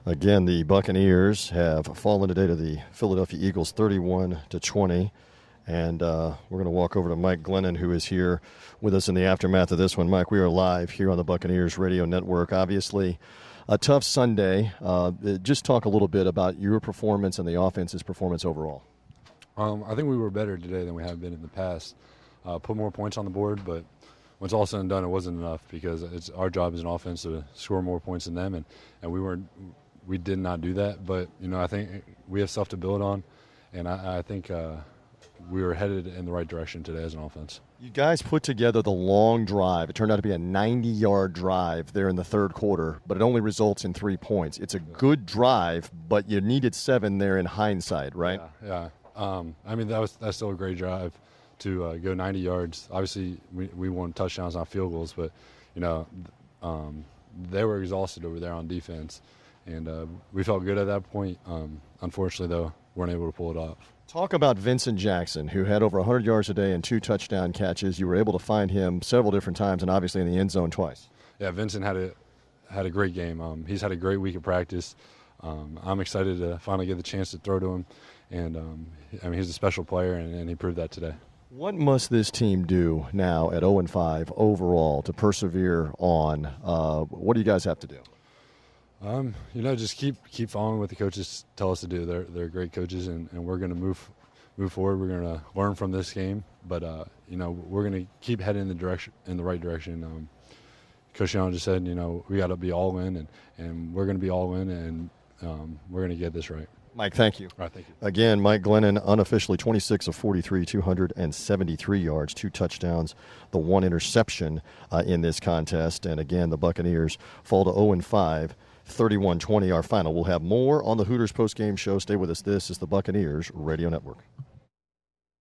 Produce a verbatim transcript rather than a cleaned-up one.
Again, the Buccaneers have fallen today to the Philadelphia Eagles thirty-one to twenty. And uh, we're going to walk over to Mike Glennon, who is here with us in the aftermath of this one. Mike, we are live here on the Buccaneers Radio Network. Obviously, a tough Sunday. Uh, just talk a little bit about your performance and the offense's performance overall. Um, I think we were better today than we have been in the past. Uh, put more points on the board, but when it's all said and done, it wasn't enough because it's our job as an offense to score more points than them, and, and we weren't. We did not do that. But you know, I think we have stuff to build on, and I, I think uh, we were headed in the right direction today as an offense. You guys put together the long drive. It turned out to be a ninety-yard drive there in the third quarter, but it only results in three points. It's a good drive, but you needed seven there in hindsight, right? Yeah. yeah. Um, I mean, that was that's still a great drive to uh, go ninety yards. Obviously, we, we won touchdowns, not field goals, but, you know, um, they were exhausted over there on defense, and uh, we felt good at that point. Um, unfortunately, though, weren't able to pull it off. Talk about Vincent Jackson, who had over one hundred yards a day and two touchdown catches. You were able to find him several different times and obviously in the end zone twice. Yeah, Vincent had a had a great game. Um, he's had a great week of practice. Um, I'm excited to finally get the chance to throw to him. And, um, I mean, he's a special player, and, and he proved that today. What must this team do now at oh and five overall to persevere on? Uh, what do you guys have to do? Um, you know, just keep keep following what the coaches tell us to do. They're they're great coaches, and, and we're going to move move forward. We're going to learn from this game, but uh, you know, we're going to keep heading in the direction in the right direction. Um, Coach Young just said, you know, we got to be all in, and, and we're going to be all in, and um, we're going to get this right. Mike, thank you. All right, thank you. Again, Mike Glennon, unofficially twenty-six of forty-three, two hundred seventy-three yards, two touchdowns, the one interception uh, in this contest. And again, the Buccaneers fall to oh and five, thirty-one twenty, our final. We'll have more on the Hooters postgame show. Stay with us. This is the Buccaneers Radio Network.